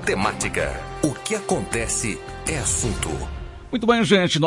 Tecnotemática. O que acontece é assunto. Muito bem, gente.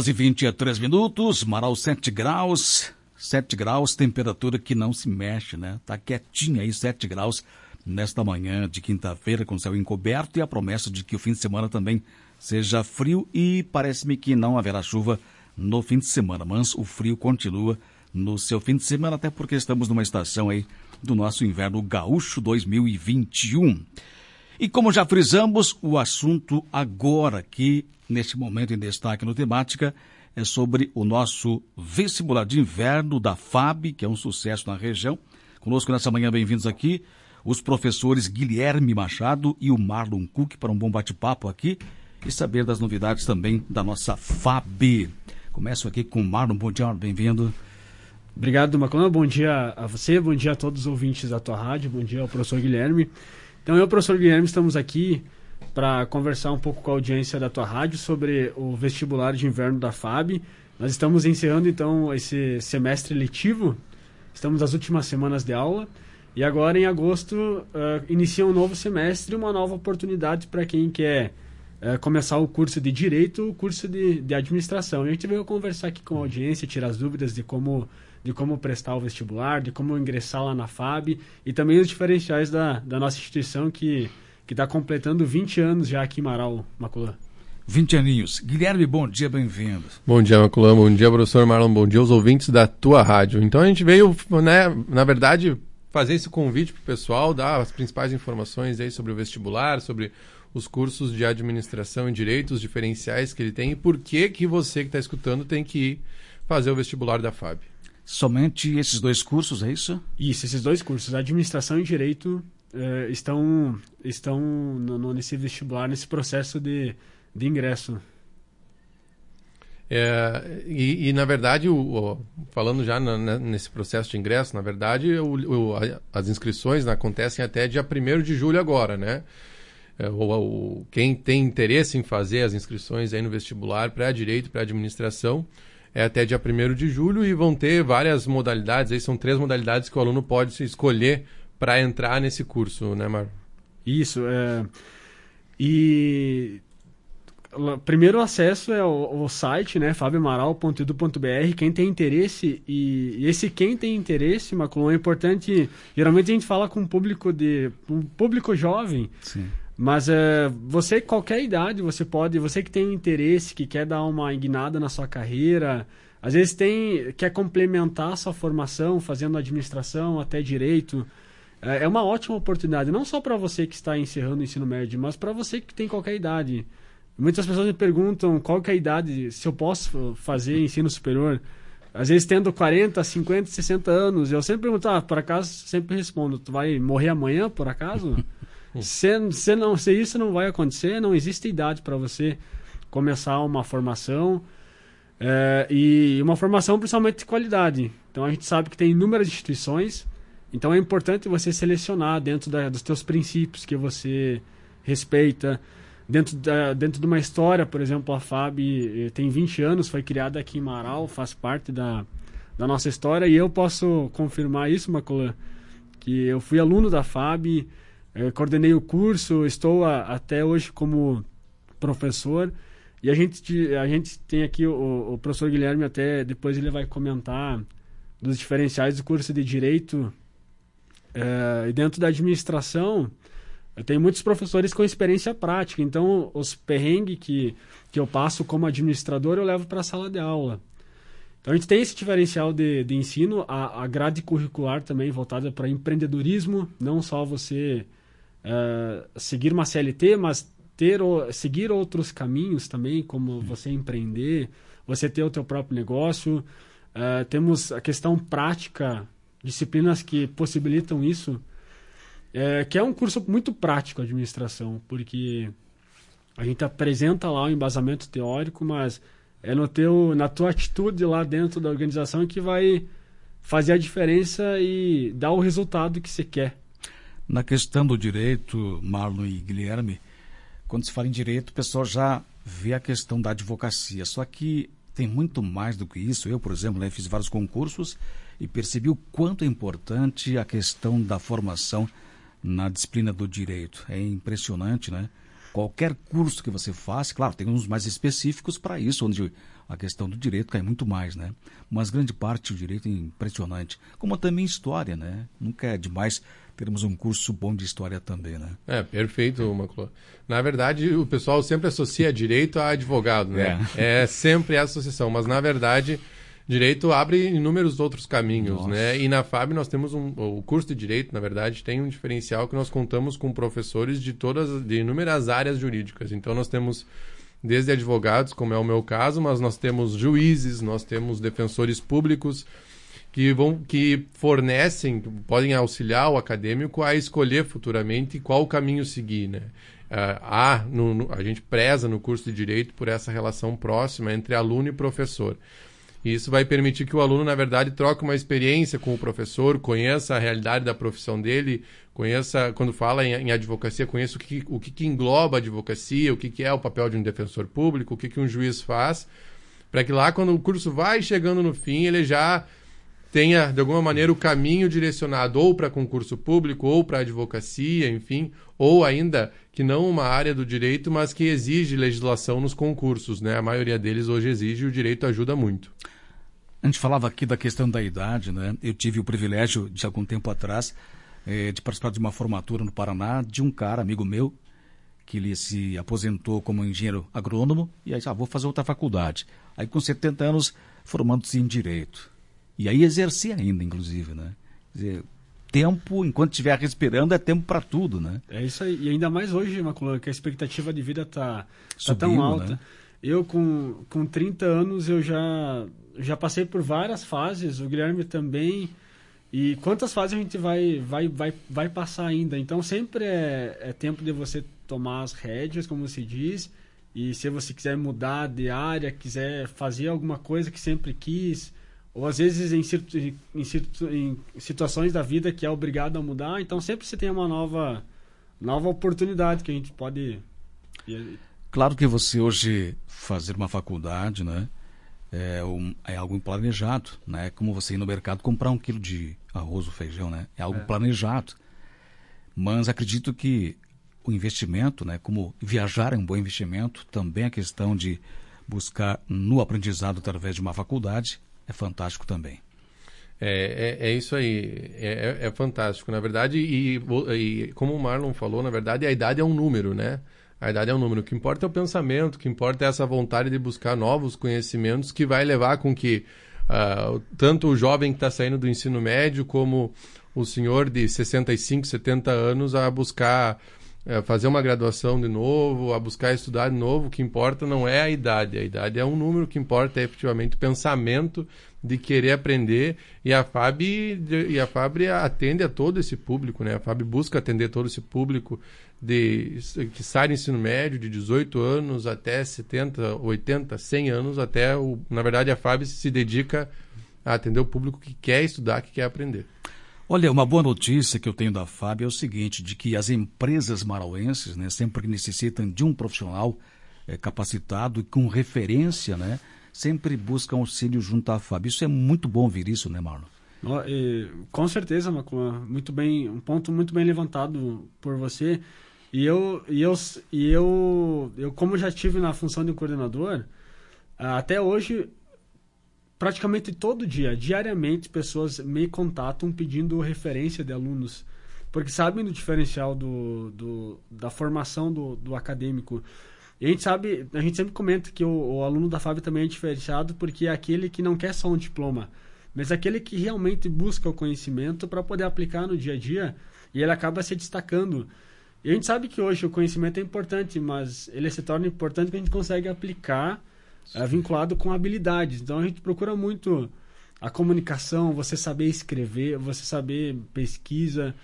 9h23. Marau 7 graus. 7 graus, temperatura que não se mexe, né? Tá quietinha aí, 7 graus nesta manhã de quinta-feira com céu encoberto e a promessa de que o fim de semana também seja frio e parece-me que não haverá chuva no fim de semana, mas o frio continua no seu fim de semana, até porque estamos numa estação aí do nosso inverno gaúcho 2021. E como já frisamos, o assunto agora aqui, neste momento em destaque no Temática, é sobre o nosso vestibular de inverno da FAB, que é um sucesso na região. Conosco nessa manhã, bem-vindos aqui, os professores Guilherme Machado e o Marlon Cook para um bom bate-papo aqui e saber das novidades também da nossa FAB. Começo aqui com o Marlon. Bom dia, bem-vindo. Obrigado, Maclão. Bom dia a você, bom dia a todos os ouvintes da tua rádio, bom dia ao professor Guilherme. Então, eu e o professor Guilherme estamos aqui para conversar um pouco com a audiência da tua rádio sobre o vestibular de inverno da FAB. Nós estamos encerrando, então, esse semestre letivo, estamos nas últimas semanas de aula, e agora, em agosto, inicia um novo semestre, uma nova oportunidade para quem quer começar o curso de Direito, o curso de Administração. E a gente veio conversar aqui com a audiência, tirar as dúvidas de como prestar o vestibular, de como ingressar lá na FAB, e também os diferenciais da nossa instituição que está completando 20 anos já aqui em Marau, Maculã. 20 aninhos. Guilherme, bom dia, bem-vindo. Bom dia, Maculã, bom dia, professor Marlon, bom dia aos ouvintes da tua rádio. Então a gente veio, né, na verdade, fazer esse convite para o pessoal, dar as principais informações aí sobre o vestibular, sobre os cursos de administração e direito, os diferenciais que ele tem e por que você que está escutando tem que ir fazer o vestibular da FAB. Somente esses dois cursos, é isso? Isso, esses dois cursos, administração e direito, estão nesse vestibular, nesse processo de ingresso. Na verdade, falando já nesse processo de ingresso, na verdade, as inscrições acontecem até dia 1º de julho agora, né? Quem tem interesse em fazer as inscrições aí no vestibular para direito, para administração, é até dia 1º de julho e vão ter várias modalidades, aí são 3 modalidades que o aluno pode se escolher para entrar nesse curso, né, Mar? Isso, primeiro acesso é o site, né, fabemaral.edu.br. Quem tem interesse, e esse quem tem interesse, Maclon, é importante, geralmente a gente fala com um público jovem. Sim. Mas você, qualquer idade, você que tem interesse, que quer dar uma guinada na sua carreira, às vezes quer complementar a sua formação, fazendo administração, até direito, é uma ótima oportunidade, não só para você que está encerrando o ensino médio, mas para você que tem qualquer idade. Muitas pessoas me perguntam qual que é a idade, se eu posso fazer ensino superior. Às vezes tendo 40, 50, 60 anos, eu sempre pergunto, por acaso, sempre respondo, tu vai morrer amanhã, por acaso? Se isso não vai acontecer, não existe idade para você começar uma formação, e uma formação principalmente de qualidade. Então a gente sabe que tem inúmeras instituições, então é importante você selecionar dentro dos teus princípios que você respeita, dentro de uma história. Por exemplo, a FAB tem 20 anos, foi criada aqui em Marau, faz parte da nossa história, e eu posso confirmar isso, Maculã, que eu fui aluno da FAB, coordenei o curso, estou até hoje como professor, e a gente tem aqui o professor Guilherme, até depois ele vai comentar dos diferenciais do curso de Direito, e dentro da administração, eu tenho muitos professores com experiência prática, então os perrengues que eu passo como administrador eu levo para a sala de aula. Então a gente tem esse diferencial de ensino, a grade curricular também voltada para empreendedorismo, não só você seguir uma CLT, mas seguir outros caminhos também, como você empreender, você ter o teu próprio negócio. Temos a questão prática, disciplinas que possibilitam isso, que é um curso muito prático, a administração, porque a gente apresenta lá o embasamento teórico, mas é na tua atitude lá dentro da organização que vai fazer a diferença e dar o resultado que você quer. Na questão do direito, Marlon e Guilherme, quando se fala em direito, o pessoal já vê a questão da advocacia. Só que tem muito mais do que isso. Eu, por exemplo, fiz vários concursos e percebi o quanto é importante a questão da formação na disciplina do direito. É impressionante, né? Qualquer curso que você faça, claro, tem uns mais específicos para isso, onde a questão do direito cai muito mais, né? Mas grande parte do direito é impressionante. Como também história, né? Nunca é demais termos um curso bom de história também, né? Perfeito, Maclô. Na verdade, o pessoal sempre associa direito a advogado, né? É sempre a associação, mas na verdade, direito abre inúmeros outros caminhos, né? E na FAB nós temos o curso de direito, na verdade, tem um diferencial que nós contamos com professores de inúmeras áreas jurídicas. Então nós temos desde advogados, como é o meu caso, mas nós temos juízes, nós temos defensores públicos que fornecem, podem auxiliar o acadêmico a escolher futuramente qual caminho seguir, né? A gente preza no curso de Direito por essa relação próxima entre aluno e professor. E isso vai permitir que o aluno, na verdade, troque uma experiência com o professor, conheça a realidade da profissão dele, conheça, quando fala em advocacia, conheça o que engloba a advocacia, o que é o papel de um defensor público, o que um juiz faz, para que lá, quando o curso vai chegando no fim, ele já tenha, de alguma maneira, o caminho direcionado ou para concurso público, ou para advocacia, enfim, ou ainda que não uma área do direito, mas que exige legislação nos concursos, né? A maioria deles hoje exige e o direito ajuda muito. A gente falava aqui da questão da idade, né? Eu tive o privilégio, de algum tempo atrás, de participar de uma formatura no Paraná de um cara, amigo meu, que ele se aposentou como engenheiro agrônomo e aí, vou fazer outra faculdade. Aí com 70 anos, formando-se em Direito. E aí exercer ainda, inclusive, né? Quer dizer, tempo, enquanto estiver respirando, é tempo para tudo, né? É isso aí. E ainda mais hoje, Maculano, que a expectativa de vida tá Subindo, tão alta. né? Eu, com 30 anos, eu já passei por várias fases, o Guilherme também. E quantas fases a gente vai passar ainda? Então, sempre é tempo de você tomar as rédeas, como se diz. E se você quiser mudar de área, quiser fazer alguma coisa que sempre quis, ou às vezes em situações da vida que é obrigado a mudar, então sempre você tem uma nova oportunidade que a gente pode... Claro que você hoje fazer uma faculdade, né, é algo planejado, né? Como você ir no mercado comprar 1 quilo de arroz ou feijão, né? É algo planejado. Mas acredito que o investimento, né, como viajar é um bom investimento, também a questão de buscar no aprendizado através de uma faculdade é fantástico também. É isso aí, é fantástico, na verdade, e como o Marlon falou, na verdade, a idade é um número, né? A idade é um número. O que importa é o pensamento, o que importa é essa vontade de buscar novos conhecimentos que vai levar com que tanto o jovem que está saindo do ensino médio como o senhor de 65, 70 anos a buscar fazer uma graduação de novo, a buscar estudar de novo. O que importa não é a idade é um número, o que importa é efetivamente o pensamento de querer aprender, e a FAB atende a todo esse público, né? A FAB busca atender todo esse público que sai do ensino médio de 18 anos até 70, 80, 100 anos, na verdade a FAB se dedica a atender o público que quer estudar, que quer aprender. Olha, uma boa notícia que eu tenho da FAB é o seguinte, de que as empresas marauenses, né, sempre que necessitam de um profissional capacitado e com referência, né, sempre buscam auxílio junto à FAB. Isso é muito bom ouvir isso, né, Marlon? Com certeza, Maclã. Muito bem, um ponto muito bem levantado por você. E eu como já estive na função de coordenador, até hoje, praticamente todo dia, diariamente, pessoas me contatam pedindo referência de alunos, porque sabem do diferencial da formação do acadêmico. E a gente sempre comenta que o aluno da FAB também é diferenciado porque é aquele que não quer só um diploma, mas aquele que realmente busca o conhecimento para poder aplicar no dia a dia, e ele acaba se destacando. E a gente sabe que hoje o conhecimento é importante, mas ele se torna importante porque a gente consegue aplicar vinculado com habilidades. Então a gente procura muito a comunicação, você saber escrever, você saber pesquisa,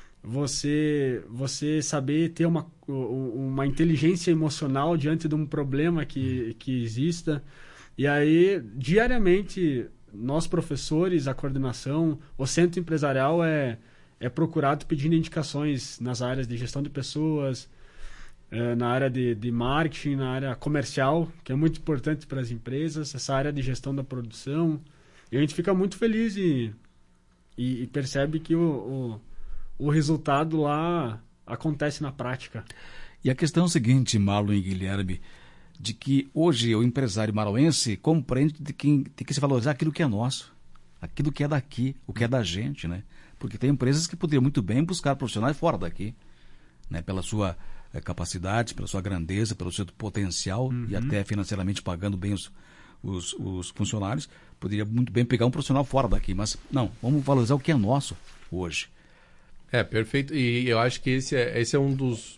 você saber ter uma inteligência emocional diante de um problema que exista. E aí, diariamente, nós professores, a coordenação, o centro empresarial é procurado pedindo indicações nas áreas de gestão de pessoas, na área de marketing, na área comercial, que é muito importante para as empresas, essa área de gestão da produção. E a gente fica muito feliz e percebe que o o resultado lá acontece na prática. E a questão é o seguinte, Marlon e Guilherme, de que hoje o empresário marauense compreende de que tem que se valorizar aquilo que é nosso, aquilo que é daqui, o que é da gente, né? Porque tem empresas que poderiam muito bem buscar profissionais fora daqui, né? Pela sua capacidade, pela sua grandeza, pelo seu potencial e até financeiramente pagando bem os funcionários, poderia muito bem pegar um profissional fora daqui, mas não, vamos valorizar o que é nosso hoje. Perfeito. E eu acho que esse é um dos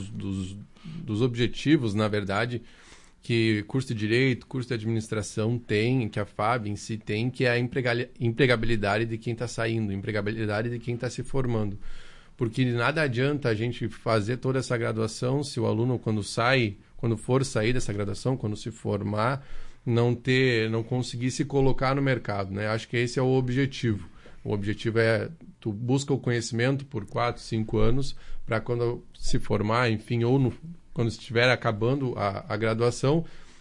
objetivos, na verdade, que curso de Direito, curso de Administração tem, que a FAB em si tem, que é a empregabilidade de quem está saindo, empregabilidade de quem está se formando. Porque de nada adianta a gente fazer toda essa graduação se o aluno, quando for sair dessa graduação, quando se formar, não conseguir se colocar no mercado, né? Acho que esse é o objetivo. O objetivo é tu busca o conhecimento por 4, 5 anos para quando se formar, enfim, ou quando estiver acabando a graduação,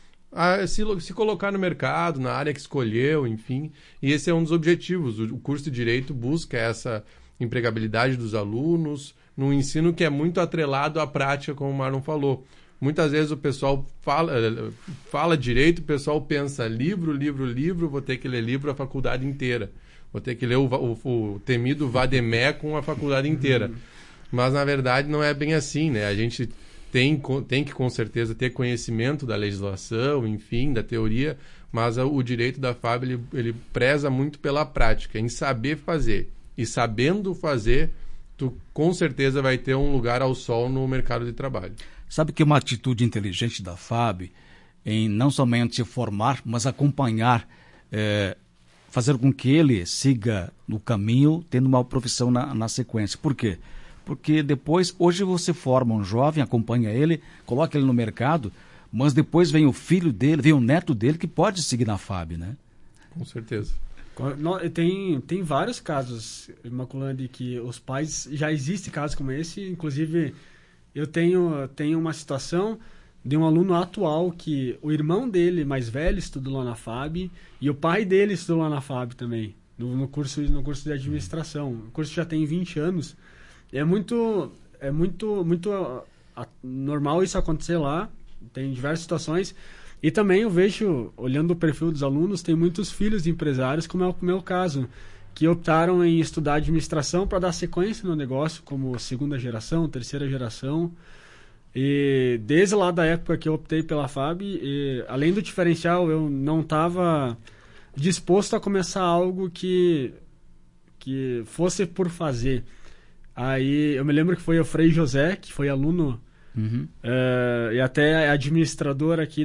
se colocar no mercado, na área que escolheu, enfim. E esse é um dos objetivos. O curso de Direito busca essa empregabilidade dos alunos num ensino que é muito atrelado à prática, como o Marlon falou. Muitas vezes o pessoal fala direito, o pessoal pensa livro, vou ter que ler livro a faculdade inteira. Vou ter que ler o temido Vademecum a faculdade inteira. Mas, na verdade, não é bem assim, né? A gente tem que, com certeza, ter conhecimento da legislação, enfim, da teoria, mas o direito da FAB, ele preza muito pela prática, em saber fazer. E sabendo fazer, tu com certeza vai ter um lugar ao sol no mercado de trabalho. Sabe que uma atitude inteligente da FAB em não somente formar, mas acompanhar, fazer com que ele siga no caminho, tendo uma profissão na sequência. Por quê? Porque depois, hoje você forma um jovem, acompanha ele, coloca ele no mercado, mas depois vem o filho dele, vem o neto dele que pode seguir na FAB, né? Com certeza. Tem vários casos, Imaculada, de que os pais, já existe casos como esse, inclusive eu tenho uma situação de um aluno atual que o irmão dele, mais velho, estudou lá na FAB e o pai dele estudou lá na FAB também, no curso de administração. O curso já tem 20 anos. É muito normal isso acontecer lá, tem diversas situações. E também eu vejo, olhando o perfil dos alunos, tem muitos filhos de empresários, como é o meu caso, que optaram em estudar administração para dar sequência no negócio, como segunda geração, terceira geração. E desde lá da época que eu optei pela FAB, além do diferencial, eu não estava disposto a começar algo que fosse por fazer. Aí eu me lembro que foi o Frei José, que foi aluno, e até administrador aqui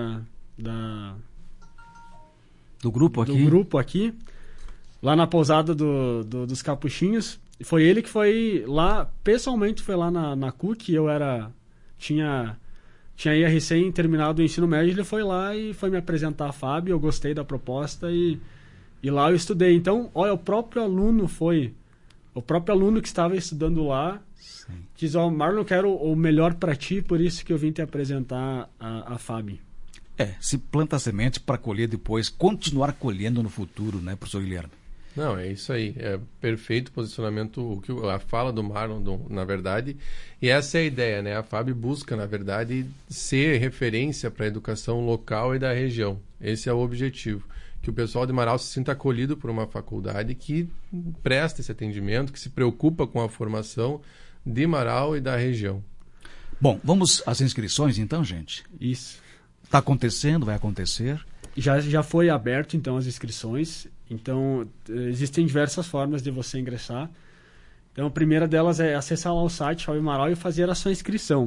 do grupo aqui, lá na pousada dos Capuchinhos. Foi ele que foi lá, pessoalmente foi lá na CUC, eu tinha recém terminado o ensino médio, ele foi lá e foi me apresentar a FAB, eu gostei da proposta e lá eu estudei. Então, olha, o próprio aluno que estava estudando lá, sim, diz, Marlon, eu quero o melhor para ti, por isso que eu vim te apresentar a FAB. Se planta semente para colher depois, continuar colhendo no futuro, né, professor Guilherme? Não, é isso aí. É perfeito posicionamento, a fala do Marlon, na verdade. E essa é a ideia, né? A FAB busca, na verdade, ser referência para a educação local e da região. Esse é o objetivo. Que o pessoal de Marau se sinta acolhido por uma faculdade que presta esse atendimento, que se preocupa com a formação de Marau e da região. Bom, vamos às inscrições então, gente? Isso. Está acontecendo, vai acontecer? Já foi aberto, então, as inscrições. Então, existem diversas formas de você ingressar. Então, a primeira delas é acessar lá o site FAB Marau e fazer a sua inscrição.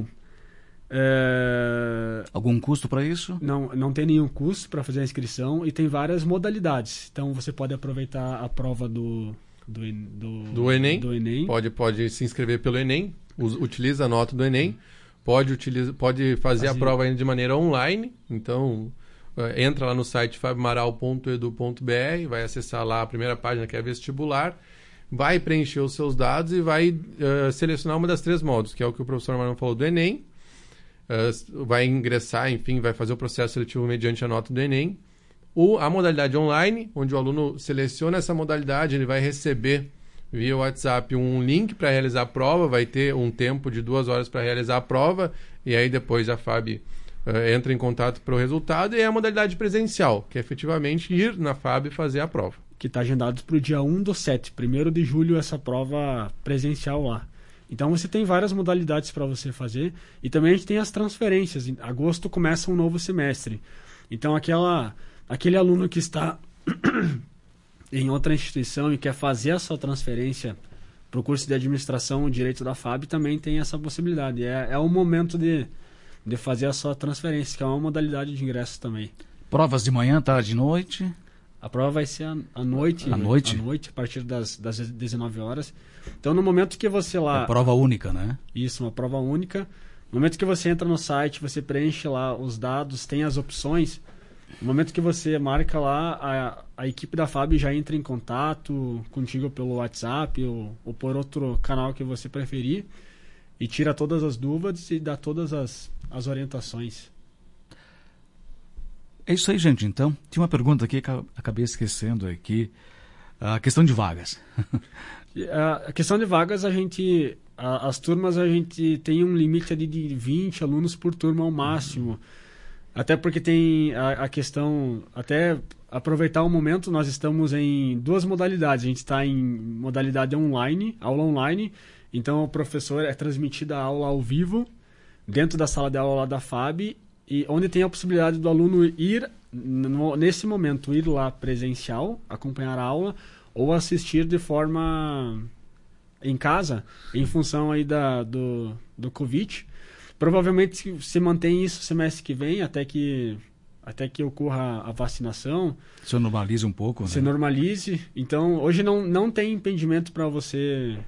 Algum custo para isso? Não tem nenhum custo para fazer a inscrição e tem várias modalidades. Então, você pode aproveitar a prova do Enem. Do Enem. Pode se inscrever pelo Enem, utiliza a nota do Enem. Pode fazer a prova ainda de maneira online. Então, entra lá no site fabmaral.edu.br, vai acessar lá a primeira página que é vestibular, vai preencher os seus dados e vai selecionar uma das 3 modos, que é o que o professor Marlon falou do Enem. Vai ingressar, enfim, vai fazer o processo seletivo mediante a nota do Enem. A modalidade online, onde o aluno seleciona essa modalidade, ele vai receber via WhatsApp um link para realizar a prova, vai ter um tempo de 2 horas para realizar a prova, e aí depois a FAB entra em contato para o resultado, e é a modalidade presencial, que é efetivamente ir na FAB e fazer a prova. Que está agendado para o dia 1/7, 1º de julho, essa prova presencial lá. Então você tem várias modalidades para você fazer, e também a gente tem as transferências. Em agosto começa um novo semestre. Então aquele aluno que está em outra instituição e quer fazer a sua transferência para o curso de administração ou direito da FAB também tem essa possibilidade. É o momento de fazer a sua transferência, que é uma modalidade de ingresso também. Provas de manhã, tarde e noite? A prova vai ser à noite? À noite, a partir das 19 horas. Então, no momento que você lá... É prova única, né? Isso, uma prova única. No momento que você entra no site, você preenche lá os dados, tem as opções. No momento que você marca lá, a equipe da FAB já entra em contato contigo pelo WhatsApp ou por outro canal que você preferir e tira todas as dúvidas e dá todas as orientações. É isso aí, gente. Então, tinha uma pergunta aqui que eu acabei esquecendo aqui. A questão de vagas. A questão de vagas, as turmas, a gente tem um limite de 20 alunos por turma ao máximo. Até porque tem a questão, até aproveitar o momento, nós estamos em 2 modalidades. A gente está em modalidade online, aula online. Então, o professor é transmitida a aula ao vivo, dentro da sala de aula lá da FAB, e onde tem a possibilidade do aluno ir, nesse momento, ir lá presencial, acompanhar a aula, ou assistir de forma em casa, em função aí do Covid. Provavelmente se mantém isso semestre que vem, até que ocorra a vacinação. Se normalize um pouco, né? Se normalize. Então, hoje não tem impedimento para você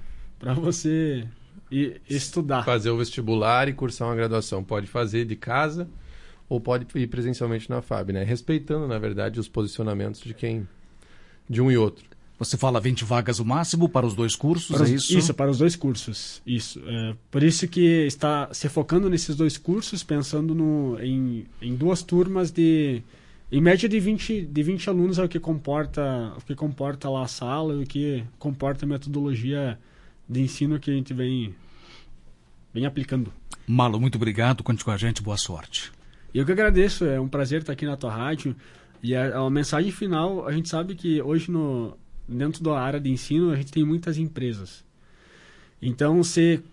estudar. Fazer o vestibular e cursar uma graduação. Pode fazer de casa ou pode ir presencialmente na FAB, né? Respeitando, na verdade, os posicionamentos de um e outro. Você fala 20 vagas o máximo para os 2 cursos, é isso? Isso, para os 2 cursos. Isso. Por isso que está se focando nesses 2 cursos, pensando em 2 turmas em média de 20 alunos é o que comporta lá a sala, o que comporta a metodologia de ensino que a gente vem aplicando. Marlon, muito obrigado. Conte com a gente. Boa sorte. Eu que agradeço. É um prazer estar aqui na tua rádio. E a mensagem final, a gente sabe que hoje dentro da área de ensino a gente tem muitas empresas. Então,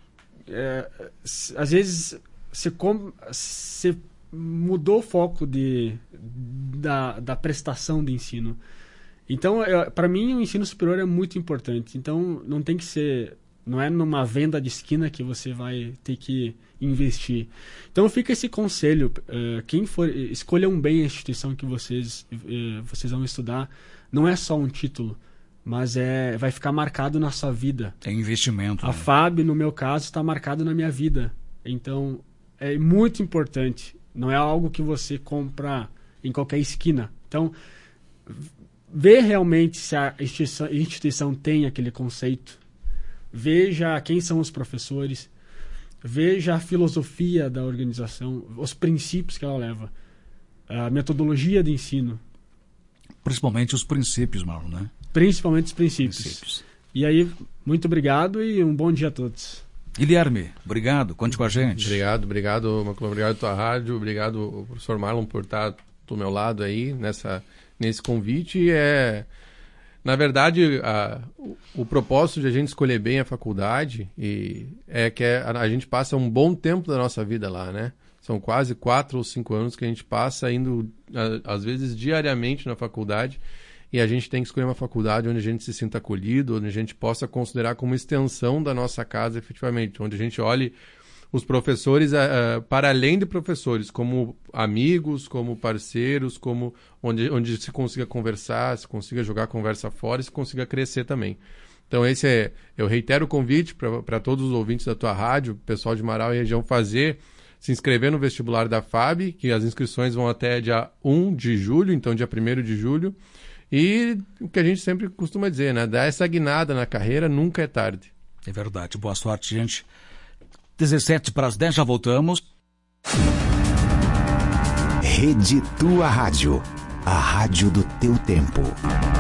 às vezes você mudou o foco da prestação de ensino. Então, para mim, o ensino superior é muito importante. Então, não é numa venda de esquina que você vai ter que investir. Então, fica esse conselho. Quem for, escolham bem a instituição que vocês vão estudar. Não é só um título, mas vai ficar marcado na sua vida. É investimento. A FAB, no meu caso, está marcado na minha vida. Então, é muito importante. Não é algo que você compra em qualquer esquina. Então, vê realmente se a instituição tem aquele conceito. Veja quem são os professores. Veja a filosofia da organização, os princípios que ela leva. A metodologia de ensino. Principalmente os princípios, Marlon, né? Principalmente os princípios. E aí, muito obrigado e um bom dia a todos. Guilherme, obrigado. Conte com a gente. Obrigado, Maclão. Obrigado à tua rádio. Obrigado, professor Marlon, por estar do meu lado aí nesse convite. Na verdade, o propósito de a gente escolher bem a faculdade é que a gente passa um bom tempo da nossa vida lá, né? São quase 4 ou 5 anos que a gente passa indo, às vezes, diariamente na faculdade, e a gente tem que escolher uma faculdade onde a gente se sinta acolhido, onde a gente possa considerar como extensão da nossa casa, efetivamente, onde a gente olhe os professores para além de professores, como amigos, como parceiros, como onde se consiga conversar, se consiga jogar a conversa fora e se consiga crescer também. Então eu reitero o convite para todos os ouvintes da tua rádio, pessoal de Marau e região, se inscrever no vestibular da FAB, que as inscrições vão até dia 1 de julho, então dia 1º de julho. E o que a gente sempre costuma dizer, né? Dar essa guinada na carreira nunca é tarde. É verdade. Boa sorte, gente. 17:10, já voltamos. Rede Tua Rádio, a rádio do teu tempo.